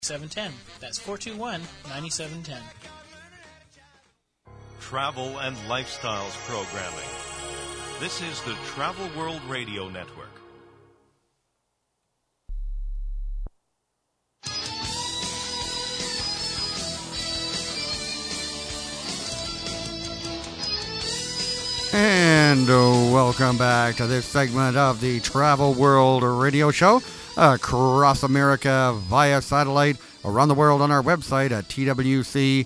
9710. That's 421-9710. Travel and lifestyles programming. This is the Travel World Radio Network. And welcome back to this segment of the Travel World Radio Show across America via satellite, around the world on our website at twc.ca.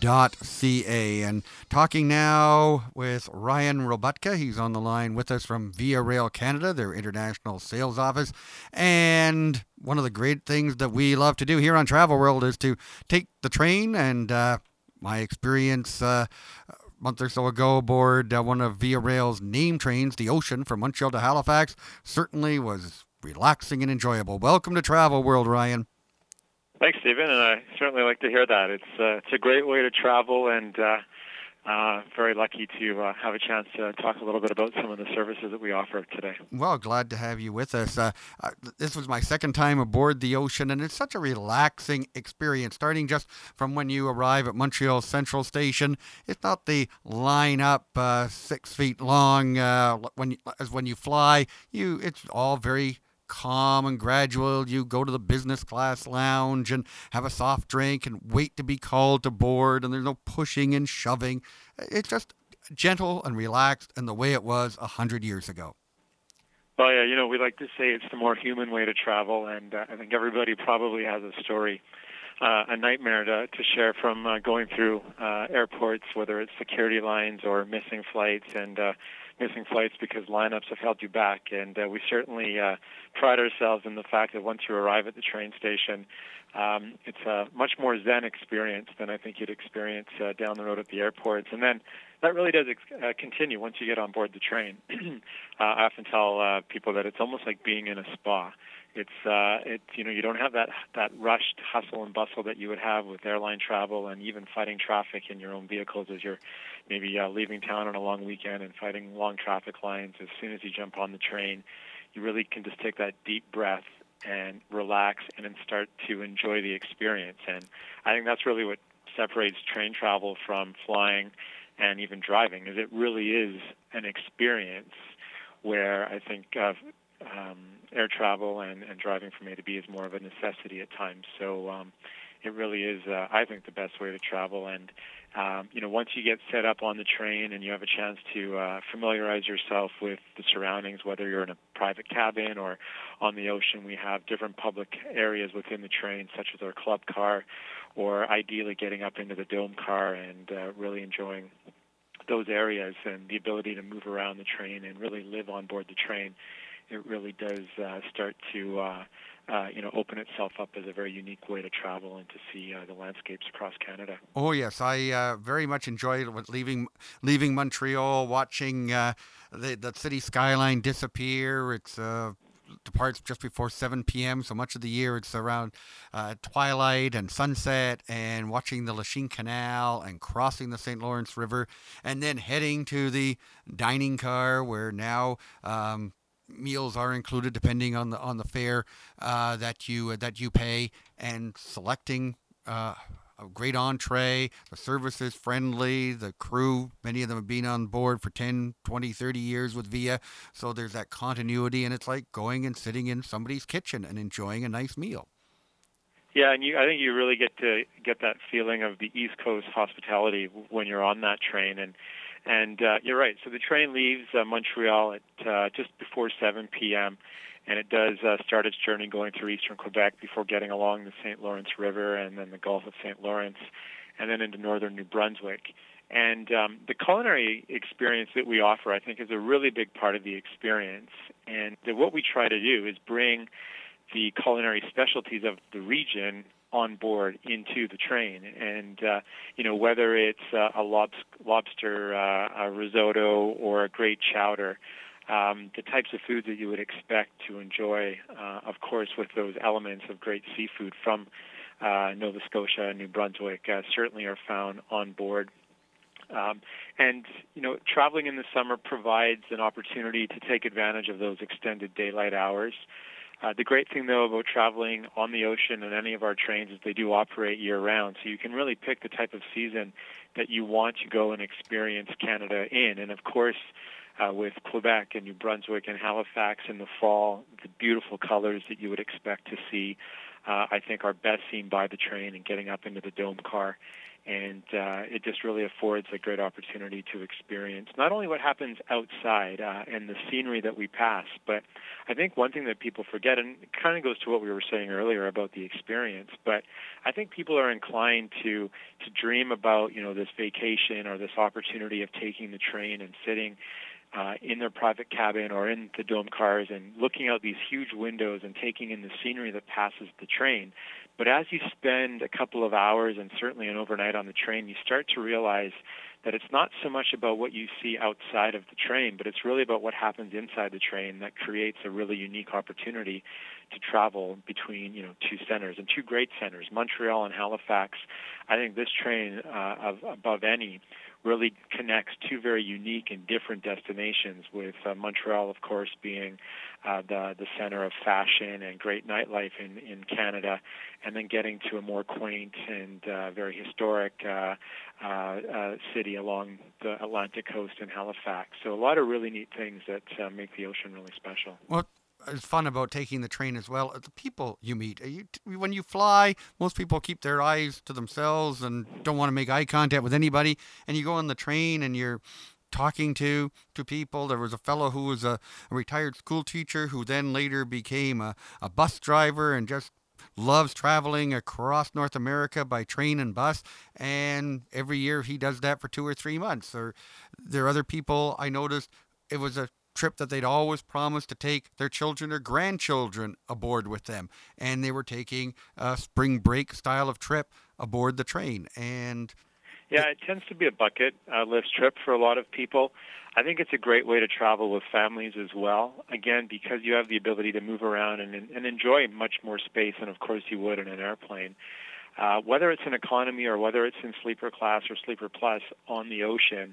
And talking now with Ryan Robutka. He's on the line with us from Via Rail Canada, their international sales office. And one of the great things that we love to do here on Travel World is to take the train. And my experience month or so ago aboard one of Via Rail's name trains, the Ocean, from Montreal to Halifax, certainly was relaxing and enjoyable. Welcome to Travel World, Ryan. Thanks, Stephen, and I certainly like to hear that. It's a great way to travel, and very lucky to have a chance to talk a little bit about some of the services that we offer today. Well, glad to have you with us. This was my second time aboard the Ocean, and it's such a relaxing experience, starting just from when you arrive at Montreal Central Station. It's not the line up 6 feet long as when you fly. It's all very calm and gradual. You go to the business class lounge and have a soft drink and wait to be called to board, and there's no pushing and shoving. It's just gentle and relaxed, and the way it was 100 years ago. Well, yeah, we like to say it's the more human way to travel, and I think everybody probably has a story, a nightmare to share from going through airports, whether it's security lines or missing flights because lineups have held you back. And we certainly pride ourselves in the fact that once you arrive at the train station, it's a much more zen experience than I think you'd experience down the road at the airports. And then that really does continue once you get on board the train. I often tell people that it's almost like being in a spa. You don't have that rushed hustle and bustle that you would have with airline travel, and even fighting traffic in your own vehicles as you're maybe leaving town on a long weekend and fighting long traffic lines. As soon as you jump on the train, you really can just take that deep breath and relax and then start to enjoy the experience. And I think that's really what separates train travel from flying and even driving, is it really is an experience where I think air travel and driving from A to B is more of a necessity at times. So it really is, I think, the best way to travel. And once you get set up on the train and you have a chance to familiarize yourself with the surroundings, whether you're in a private cabin or on the ocean, we have different public areas within the train, such as our club car, or ideally getting up into the dome car and really enjoying those areas and the ability to move around the train and really live on board the train. It really does start to open itself up as a very unique way to travel and to see the landscapes across Canada. Oh yes, I very much enjoyed leaving Montreal, watching the city skyline disappear. It's departs just before 7 p.m., so much of the year it's around twilight and sunset, and watching the Lachine Canal and crossing the St. Lawrence River, and then heading to the dining car where now meals are included depending on the fare that you pay, and selecting a great entree. The service is friendly. The crew, many of them have been on board for 10, 20, 30 years with Via, so there's that continuity, and it's like going and sitting in somebody's kitchen and enjoying a nice meal. Yeah, and I think you really get that feeling of the East Coast hospitality when you're on that train. And you're right. So the train leaves Montreal at just before 7 p.m., and it does start its journey going through eastern Quebec before getting along the St. Lawrence River and then the Gulf of St. Lawrence, and then into northern New Brunswick. And the culinary experience that we offer, I think, is a really big part of the experience. And what we try to do is bring the culinary specialties of the region on board into the train. And, whether it's a lobster a risotto or a great chowder, the types of foods that you would expect to enjoy, of course, with those elements of great seafood from Nova Scotia and New Brunswick, certainly are found on board. Traveling in the summer provides an opportunity to take advantage of those extended daylight hours. The great thing, though, about traveling on the ocean and any of our trains is they do operate year-round, so you can really pick the type of season that you want to go and experience Canada in. And, of course, with Quebec and New Brunswick and Halifax in the fall, the beautiful colors that you would expect to see, I think, are best seen by the train and getting up into the dome car. And it just really affords a great opportunity to experience not only what happens outside and the scenery that we pass, but I think one thing that people forget, and it kind of goes to what we were saying earlier about the experience, but I think people are inclined to dream about, this vacation or this opportunity of taking the train and sitting in their private cabin or in the dome cars and looking out these huge windows and taking in the scenery that passes the train. But as you spend a couple of hours and certainly an overnight on the train, you start to realize that it's not so much about what you see outside of the train, but it's really about what happens inside the train that creates a really unique opportunity to travel between, two centers, and two great centers, Montreal and Halifax. I think this train, above any, really connects two very unique and different destinations, with Montreal, of course, being the center of fashion and great nightlife in Canada, and then getting to a more quaint and very historic city along the Atlantic coast in Halifax. So a lot of really neat things that make the ocean really special. What is fun about taking the train as well, the people you meet. When you fly, most people keep their eyes to themselves and don't want to make eye contact with anybody. And you go on the train and you're talking to people. There was a fellow who was a retired school teacher who then later became a bus driver and just loves traveling across North America by train and bus, and every year he does that for 2 or 3 months. Or there are other people I noticed, it was a trip that they'd always promised to take their children or grandchildren aboard with them, and they were taking a spring break style of trip aboard the train. And yeah, it tends to be a bucket list trip for a lot of people. I think it's a great way to travel with families as well, again, because you have the ability to move around and enjoy much more space than, of course, you would in an airplane. Whether it's in economy or whether it's in sleeper class or sleeper plus on the ocean,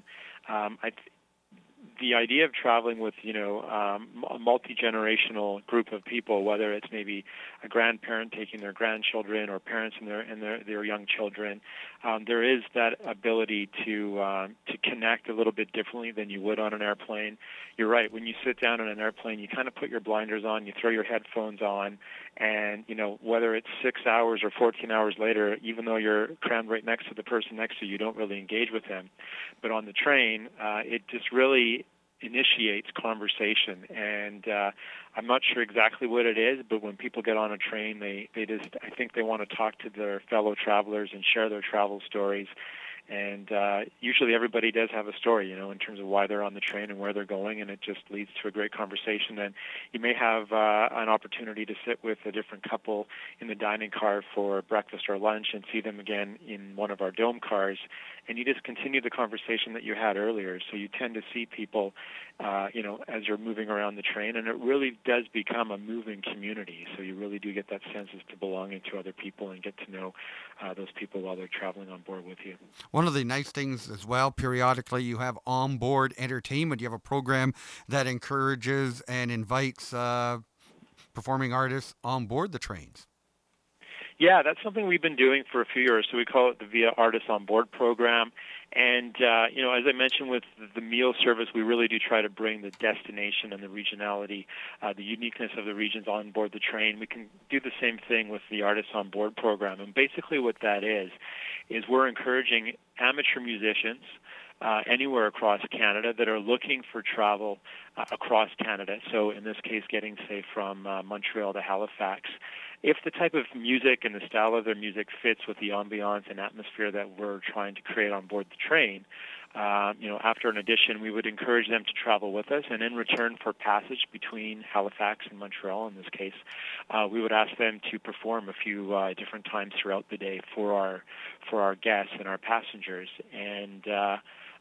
the idea of traveling with, a multi-generational group of people, whether it's maybe a grandparent taking their grandchildren or parents and their young children, there is that ability to connect a little bit differently than you would on an airplane. You're right. When you sit down on an airplane, you kind of put your blinders on, you throw your headphones on, and, whether it's 6 hours or 14 hours later, even though you're crammed right next to the person next to you, you don't really engage with them. But on the train, it just really initiates conversation, and I'm not sure exactly what it is, but when people get on a train, I think they want to talk to their fellow travelers and share their travel stories. And usually everybody does have a story, in terms of why they're on the train and where they're going, and it just leads to a great conversation. And you may have an opportunity to sit with a different couple in the dining car for breakfast or lunch and see them again in one of our dome cars, and you just continue the conversation that you had earlier. So you tend to see people, as you're moving around the train, and it really does become a moving community. So you really do get that sense as to belonging to other people and get to know those people while they're traveling on board with you. One of the nice things as well, periodically you have onboard entertainment. You have a program that encourages and invites performing artists on board the trains. Yeah, that's something we've been doing for a few years. So we call it the Via Artists on Board program. And, as I mentioned with the meal service, we really do try to bring the destination and the regionality, the uniqueness of the regions on board the train. We can do the same thing with the Artists on Board program. And basically what that is we're encouraging amateur musicians anywhere across Canada that are looking for travel across Canada. So in this case, getting, say, from Montreal to Halifax. If the type of music and the style of their music fits with the ambiance and atmosphere that we're trying to create on board the train, after an audition, we would encourage them to travel with us, and in return for passage between Halifax and Montreal, in this case, we would ask them to perform a few different times throughout the day for our guests and our passengers. And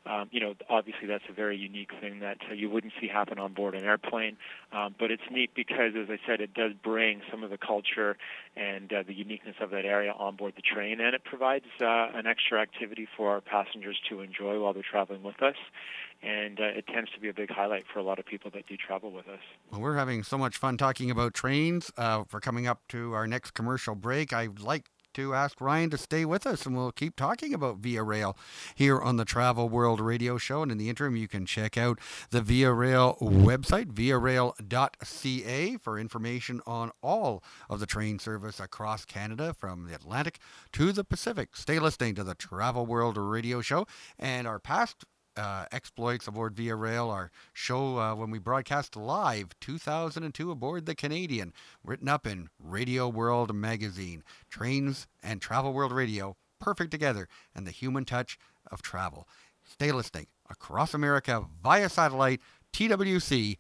Obviously that's a very unique thing that you wouldn't see happen on board an airplane. But it's neat because, as I said, it does bring some of the culture and the uniqueness of that area on board the train, and it provides an extra activity for our passengers to enjoy while they're traveling with us. And it tends to be a big highlight for a lot of people that do travel with us. Well, we're having so much fun talking about trains. For coming up to our next commercial break, I'd like to ask Ryan to stay with us, and we'll keep talking about Via Rail here on the Travel World Radio Show. And in the interim, you can check out the Via Rail website, viarail.ca, for information on all of the train service across Canada, from the Atlantic to the Pacific. Stay listening to the Travel World Radio Show and our past exploits aboard Via Rail, our show when we broadcast live 2002 aboard the Canadian, written up in Radio World magazine. Trains and Travel World Radio, perfect together, and the human touch of travel. Stay listening across America via satellite, twc.ca.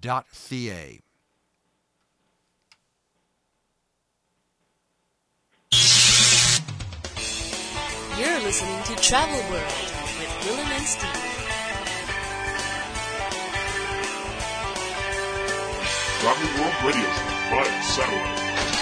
You're listening to Travel World with Willem and Steve. Travel World Radio via satellite.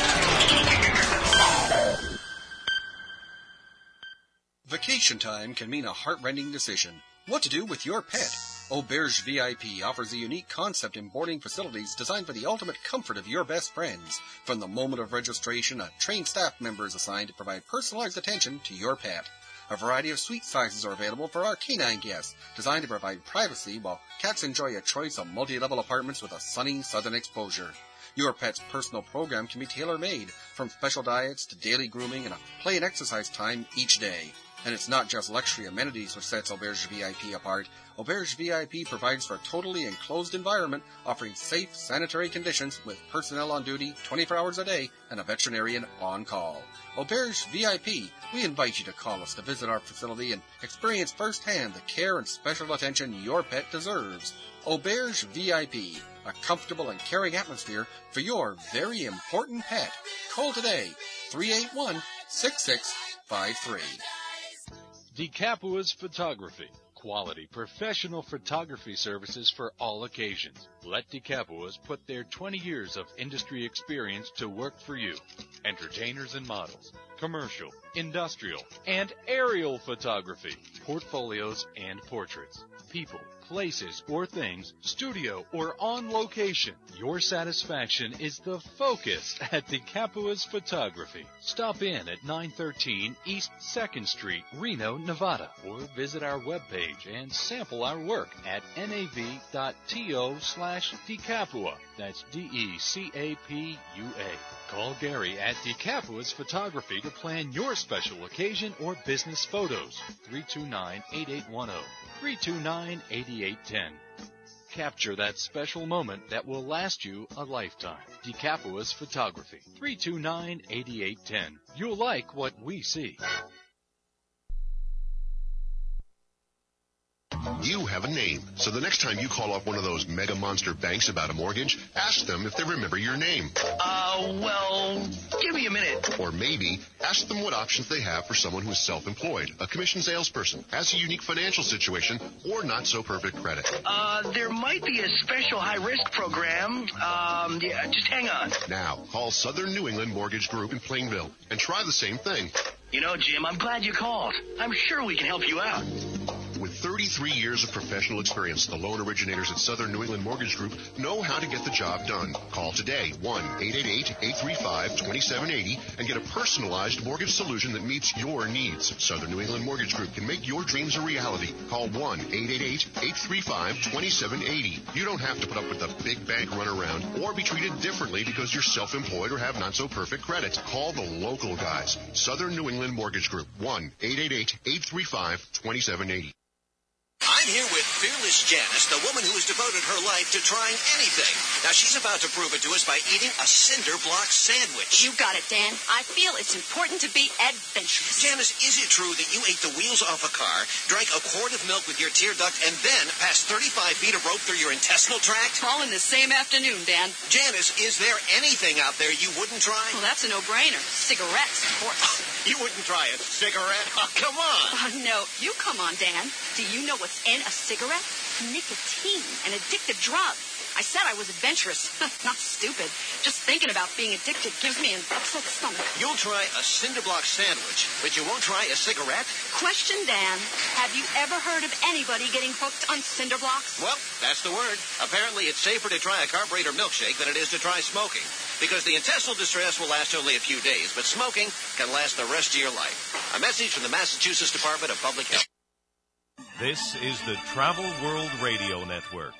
Vacation time can mean a heart-rending decision. What to do with your pet? Auberge VIP offers a unique concept in boarding facilities designed for the ultimate comfort of your best friends. From the moment of registration, a trained staff member is assigned to provide personalized attention to your pet. A variety of suite sizes are available for our canine guests, designed to provide privacy while cats enjoy a choice of multi-level apartments with a sunny southern exposure. Your pet's personal program can be tailor-made, from special diets to daily grooming and a play and exercise time each day. And it's not just luxury amenities which sets Auberge VIP apart. Auberge VIP provides for a totally enclosed environment, offering safe, sanitary conditions with personnel on duty 24 hours a day and a veterinarian on call. Auberge VIP, we invite you to call us to visit our facility and experience firsthand the care and special attention your pet deserves. Auberge VIP, a comfortable and caring atmosphere for your very important pet. Call today, 381-6653. DeCapua's Photography. Quality professional photography services for all occasions. Let DeCapua's put their 20 years of industry experience to work for you. Entertainers and models, commercial, industrial, and aerial photography, portfolios and portraits, people, places, or things, studio or on location. Your satisfaction is the focus at DeCapua's Photography. Stop in at 913 East 2nd Street, Reno, Nevada, or visit our webpage and sample our work at nav.to/DeCapua. That's DECAPUA. Call Gary at DeCapua's Photography to plan your special occasion or business photos. 329-8810. 329-8810. Capture that special moment that will last you a lifetime. DeCapua's Photography. 329-8810. You'll like what we see. You have a name, so the next time you call up one of those mega monster banks about a mortgage, ask them if they remember your name. Well, give me a minute. Or maybe ask them what options they have for someone who is self-employed, a commissioned salesperson, has a unique financial situation, or not so perfect credit. There might be a special high-risk program. Yeah, just hang on. Now, call Southern New England Mortgage Group in Plainville and try the same thing. You know, Jim, I'm glad you called. I'm sure we can help you out. With 33 years of professional experience, the loan originators at Southern New England Mortgage Group know how to get the job done. Call today, 1-888-835-2780, and get a personalized mortgage solution that meets your needs. Southern New England Mortgage Group can make your dreams a reality. Call 1-888-835-2780. You don't have to put up with the big bank runaround or be treated differently because you're self-employed or have not-so-perfect credit. Call the local guys. Southern New England Mortgage Group, 1-888-835-2780. I'm here with Fearless Janice, the woman who has devoted her life to trying anything. Now, she's about to prove it to us by eating a cinder block sandwich. You got it, Dan. I feel it's important to be adventurous. Janice, is it true that you ate the wheels off a car, drank a quart of milk with your tear duct, and then passed 35 feet of rope through your intestinal tract? All in the same afternoon, Dan. Janice, is there anything out there you wouldn't try? Well, that's a no-brainer. Cigarettes, of course. You wouldn't try a cigarette? Oh, come on. Oh, no. You come on, Dan. Do you know what's in a cigarette? Nicotine, an addictive drug. I said I was adventurous. Not stupid. Just thinking about being addicted gives me an upset stomach. You'll try a cinder block sandwich, but you won't try a cigarette? Question, Dan. Have you ever heard of anybody getting hooked on cinder blocks? Well, that's the word. Apparently, it's safer to try a carburetor milkshake than it is to try smoking. Because the intestinal distress will last only a few days, but smoking can last the rest of your life. A message from the Massachusetts Department of Public Health. This is the Travel World Radio Network.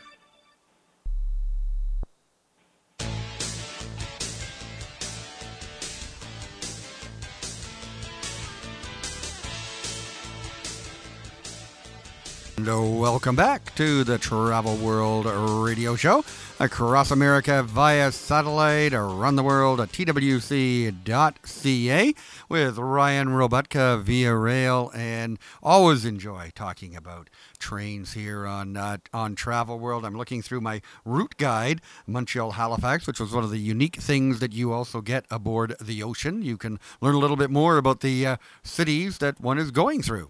And welcome back to the Travel World Radio Show across America via satellite, around the world at twc.ca with Ryan Robutka via rail, and always enjoy talking about trains here on Travel World. I'm looking through my route guide, Montreal Halifax, which was one of the unique things that you also get aboard the Ocean. You can learn a little bit more about the cities that one is going through.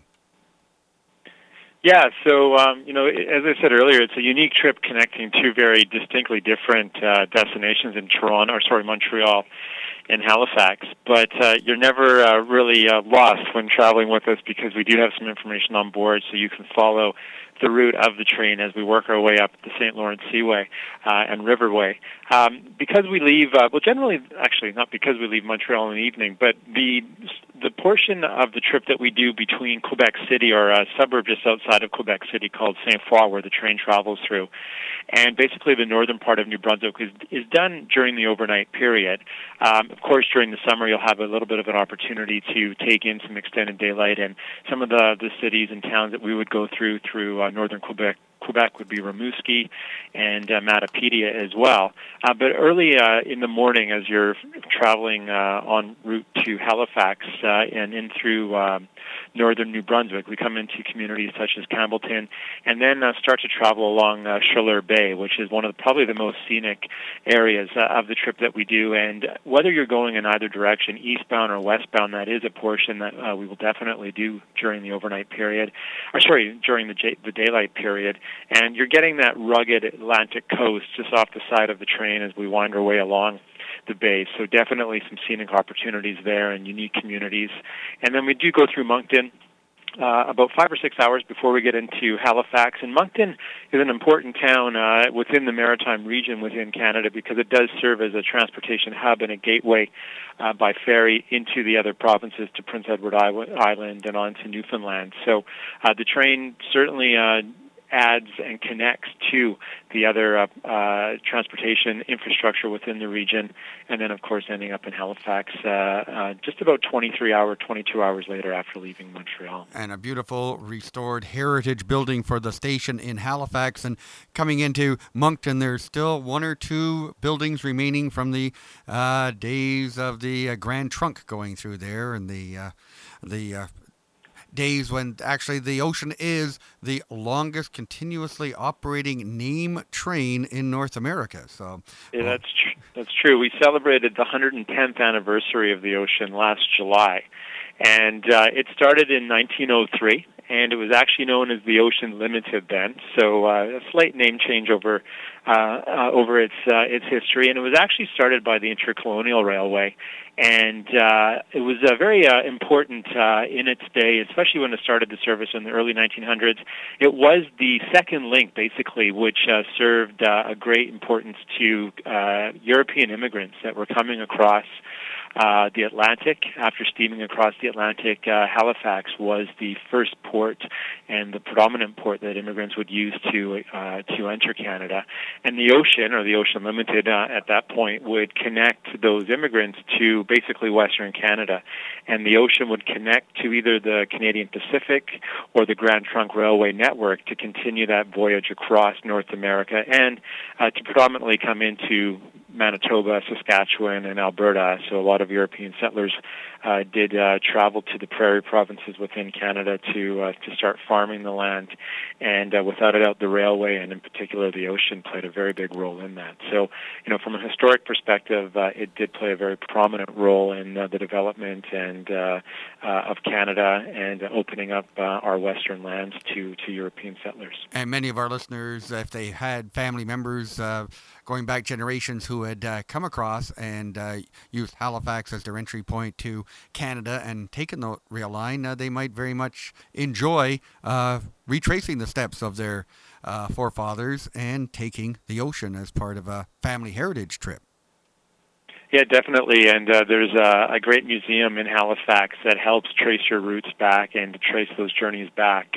Yeah, so, as I said earlier, it's a unique trip connecting two very distinctly different destinations in Montreal and Halifax. But you're never really lost when traveling with us because we do have some information on board so you can follow the route of the train as we work our way up the St. Lawrence Seaway and Riverway. Because we leave, generally, actually, not because we leave Montreal in the evening, but the portion of the trip that we do between Quebec City or a suburb just outside of Quebec City called Saint Foy, where the train travels through, and basically the northern part of New Brunswick is done during the overnight period. Of course, during the summer, you'll have a little bit of an opportunity to take in some extended daylight, and some of the cities and towns that we would go through northern Quebec would be Rimouski and Matapedia as well. But early in the morning, as you're traveling en route to Halifax and in through northern New Brunswick, we come into communities such as Campbellton, and then start to travel along Chaleur Bay, which is one of probably the most scenic areas of the trip that we do. And whether you're going in either direction, eastbound or westbound, that is a portion that we will definitely do during the overnight period, during the daylight period. And you're getting that rugged Atlantic coast just off the side of the train as we wind our way along the bay. So definitely some scenic opportunities there and unique communities. And then we do go through Moncton about 5 or 6 hours before we get into Halifax. And Moncton is an important town within the maritime region within Canada because it does serve as a transportation hub and a gateway by ferry into the other provinces to Prince Edward Island and on to Newfoundland. So the train certainly adds and connects to the other transportation infrastructure within the region, and then, of course, ending up in Halifax just about 22 hours later after leaving Montreal. And a beautiful restored heritage building for the station in Halifax. And coming into Moncton, there's still one or two buildings remaining from the days of the Grand Trunk going through there, and the days when actually the Ocean is the longest continuously operating name train in North America. So yeah, that's true. We celebrated the 110th anniversary of the Ocean last July, and it started in 1903. And it was actually known as the Ocean Limited then, so a slight name change over its history. And it was actually started by the Intercolonial Railway, and it was very important in its day, especially when it started the service in the early 1900s. It was the second link, basically, which served a great importance to European immigrants that were coming across the Atlantic. After steaming across the Atlantic, Halifax was the first port and the predominant port that immigrants would use to enter Canada. And the Ocean, or the Ocean Limited, at that point would connect those immigrants to basically Western Canada. And the Ocean would connect to either the Canadian Pacific or the Grand Trunk Railway network to continue that voyage across North America and to predominantly come into Manitoba, Saskatchewan, and Alberta. So a lot of European settlers did travel to the prairie provinces within Canada to start farming the land, and without a doubt, the railway and in particular the ocean played a very big role in that. So, from a historic perspective, it did play a very prominent role in the development and of Canada and opening up our western lands to European settlers. And many of our listeners, if they had family members going back generations who had come across and used Halifax as their entry point to Canada and taken the rail line, they might very much enjoy retracing the steps of their forefathers and taking the ocean as part of a family heritage trip. Yeah, definitely, and there's a great museum in Halifax that helps trace your roots back and to trace those journeys back.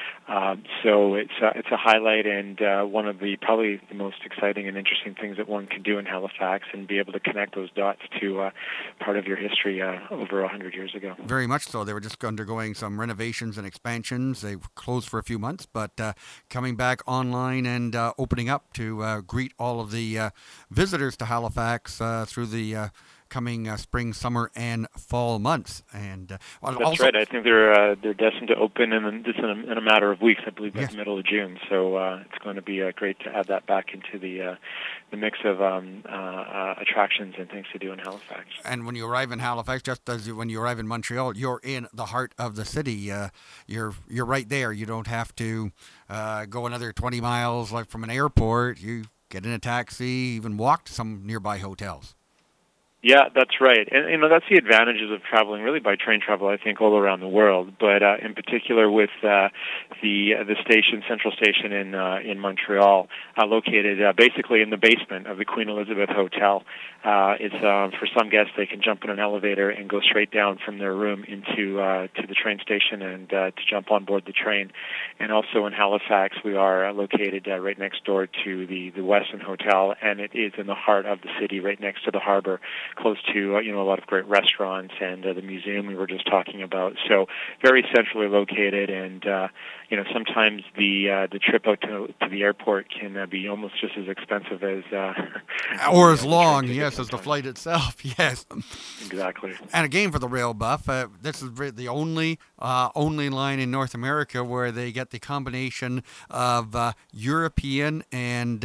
So it's a highlight and one of the probably the most exciting and interesting things that one can do in Halifax and be able to connect those dots to part of your history over 100 years ago. Very much so. They were just undergoing some renovations and expansions. They were closed for a few months, but coming back online and opening up to greet all of the visitors to Halifax through the coming spring, summer, and fall months. And that's also, right. I think they're destined to open in a matter of weeks. I believe by the middle of June. So it's going to be great to add that back into the mix of attractions and things to do in Halifax. And when you arrive in Halifax, just as when you arrive in Montreal, you're in the heart of the city. You're right there. You don't have to go another 20 miles like from an airport. You get in a taxi, even walk to some nearby hotels. Yeah, that's right. And that's the advantages of traveling really by train travel, I think, all around the world. But in particular with the station, Central Station in Montreal, located basically in the basement of the Queen Elizabeth Hotel. It's for some guests, they can jump in an elevator and go straight down from their room into to the train station and to jump on board the train. And also in Halifax, we are located right next door to the Westin Hotel, and it is in the heart of the city, right next to the harbor, close to a lot of great restaurants and the museum we were just talking about. So very centrally located, and sometimes the trip out to the airport can be almost just as expensive as or as long, yes, as the flight itself. Yes, exactly. And again, for the rail buff, this is the only line in North America where they get the combination of European and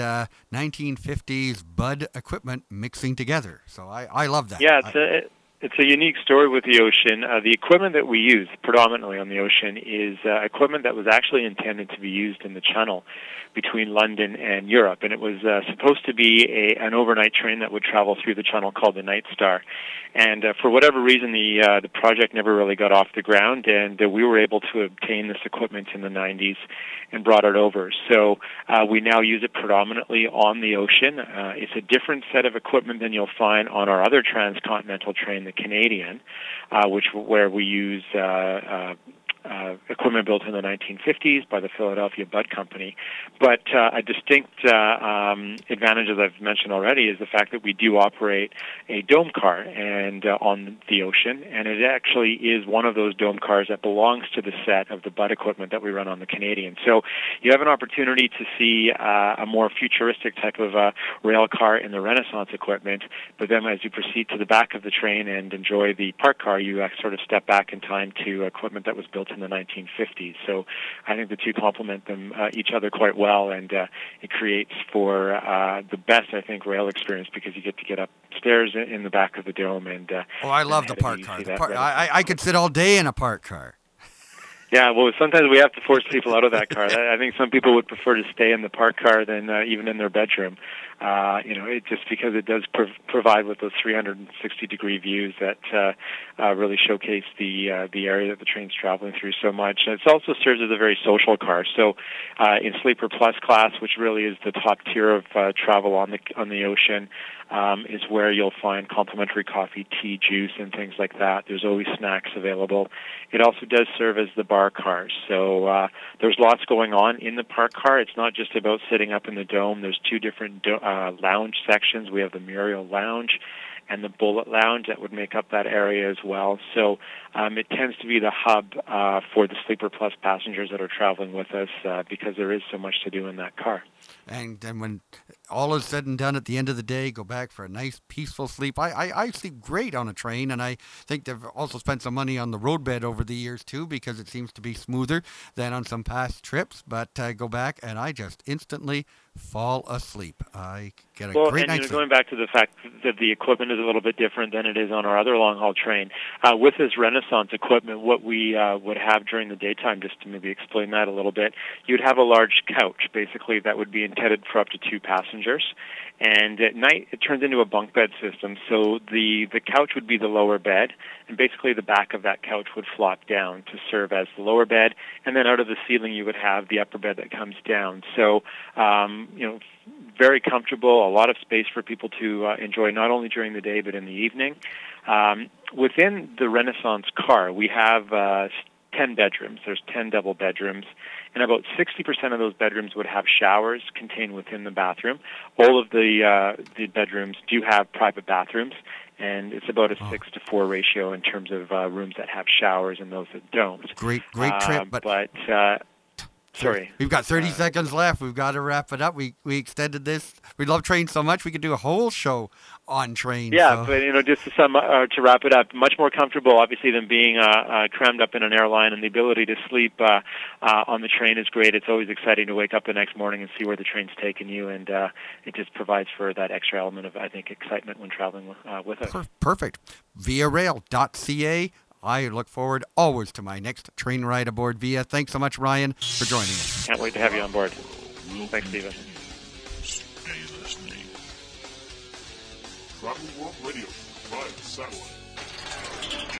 1950s Bud equipment mixing together. So I love that. Yeah, it's a unique story with the ocean. The equipment that we use predominantly on the ocean is equipment that was actually intended to be used in the channel between London and Europe, and it was supposed to be an overnight train that would travel through the channel called the Night Star. And for whatever reason, the project never really got off the ground, and we were able to obtain this equipment in the 90s and brought it over. So we now use it predominantly on the ocean. It's a different set of equipment than you'll find on our other transcontinental train, the Canadian, where we use equipment built in the 1950s by the Philadelphia Bud Company. But a distinct advantage, as I've mentioned already, is the fact that we do operate a dome car and on the ocean, and it actually is one of those dome cars that belongs to the set of the Bud equipment that we run on the Canadian. So you have an opportunity to see a more futuristic type of rail car in the Renaissance equipment, but then as you proceed to the back of the train and enjoy the park car, you sort of step back in time to equipment that was built in the 1950s. So I think the two complement them each other quite well, and it creates for the best, I think, rail experience because you get to get upstairs in the back of the dome. And I love the park car. I could sit all day in a park car. Yeah, well, sometimes we have to force people out of that car. I think some people would prefer to stay in the park car than even in their bedroom. It just because it does provide with those 360-degree views that really showcase the area that the train's traveling through so much. And it also serves as a very social car. So in Sleeper Plus class, which really is the top tier of travel on the ocean, is where you'll find complimentary coffee, tea, juice, and things like that. There's always snacks available. It also does serve as the bar car. So there's lots going on in the park car. It's not just about sitting up in the dome. There's two different lounge sections. We have the Muriel Lounge and the Bullet Lounge that would make up that area as well. So it tends to be the hub for the Sleeper Plus passengers that are traveling with us because there is so much to do in that car. And then when all is said and done at the end of the day, go back for a nice, peaceful sleep. I sleep great on a train, and I think they've also spent some money on the roadbed over the years, too, because it seems to be smoother than on some past trips. But I go back, and I just instantly fall asleep. I get a great night's sleep. Going back to the fact that the equipment is a little bit different than it is on our other long-haul train, with this Renaissance equipment, what we would have during the daytime, just to maybe explain that a little bit, you'd have a large couch, basically, that would be intended for up to 2 passengers. And at night, it turns into a bunk bed system. So the couch would be the lower bed, and basically the back of that couch would flop down to serve as the lower bed. And then out of the ceiling, you would have the upper bed that comes down. So, very comfortable, a lot of space for people to enjoy, not only during the day but in the evening. Within the Renaissance car, we have 10 bedrooms. There's 10 double bedrooms, and about 60% of those bedrooms would have showers contained within the bathroom. All of the bedrooms do have private bathrooms, and it's about a 6-to-4 ratio in terms of rooms that have showers and those that don't. Great trip. Sorry. We've got 30 seconds left. We've got to wrap it up. We extended this. We love trains so much we could do a whole show on trains. Yeah, so. But just to wrap it up, much more comfortable, obviously, than being crammed up in an airline, and the ability to sleep on the train is great. It's always exciting to wake up the next morning and see where the train's taking you, and it just provides for that extra element of, I think, excitement when traveling with us. Perfect. ViaRail.ca. I look forward always to my next train ride aboard Via. Thanks so much, Ryan, for joining us. Can't wait to have you on board. Thanks, Stephen. Stay listening. Travel World Radio via satellite.